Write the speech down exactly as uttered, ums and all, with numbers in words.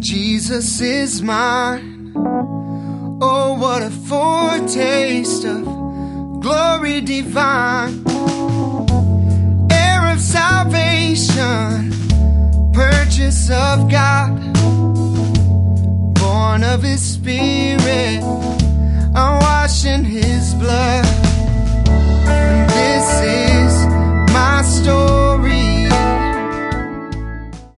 Jesus is mine. Oh, what a foretaste of glory divine. Heir of salvation, purchase of God, born of His Spirit, I'm washed in His